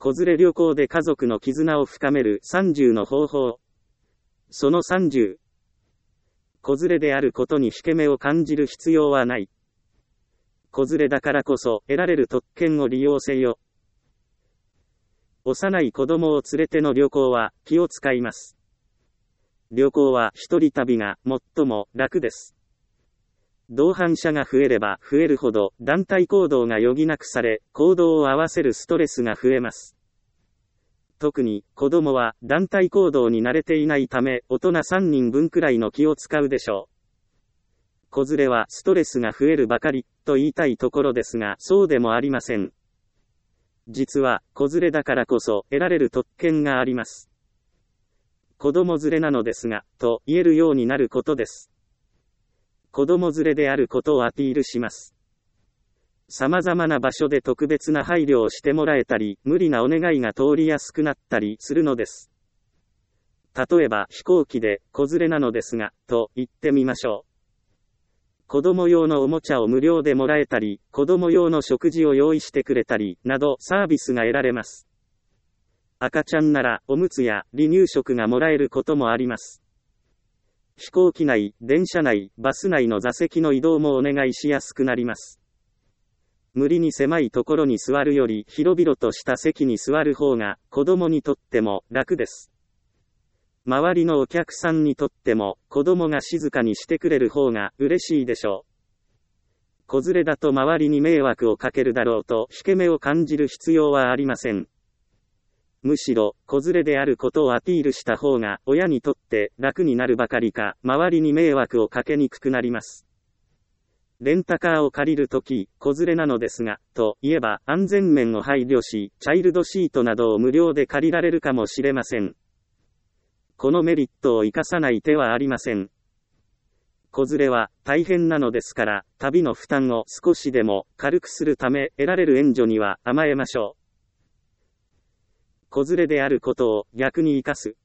子連れ旅行で家族の絆を深める30の方法。その30。子連れであることに引け目を感じる必要はない。子連れだからこそ得られる特権を利用せよ。幼い子供を連れての旅行は気を使います。旅行は一人旅が最も楽です。同伴者が増えれば増えるほど団体行動が余儀なくされ、行動を合わせるストレスが増えます。特に子供は団体行動に慣れていないため、大人3人分くらいの気を使うでしょう。子連れはストレスが増えるばかりと言いたいところですが、そうでもありません。実は子連れだからこそ得られる特権があります。子供連れなのですが、と言えるようになることです。子供連れであることをアピールします。様々な場所で特別な配慮をしてもらえたり、無理なお願いが通りやすくなったりするのです。例えば飛行機で子連れなのですが、と言ってみましょう。子供用のおもちゃを無料でもらえたり、子供用の食事を用意してくれたり、などサービスが得られます。赤ちゃんならおむつや離乳食がもらえることもあります。飛行機内、電車内、バス内の座席の移動もお願いしやすくなります。無理に狭いところに座るより広々とした席に座る方が子供にとっても楽です。周りのお客さんにとっても子供が静かにしてくれる方が嬉しいでしょう。子連れだと周りに迷惑をかけるだろうと引け目を感じる必要はありません。むしろ、子連れであることをアピールした方が、親にとって楽になるばかりか、周りに迷惑をかけにくくなります。レンタカーを借りるとき、子連れなのですが、と言えば、安全面を配慮し、チャイルドシートなどを無料で借りられるかもしれません。このメリットを生かさない手はありません。子連れは、大変なのですから、旅の負担を少しでも軽くするため、得られる援助には甘えましょう。子連れであることを逆に生かす。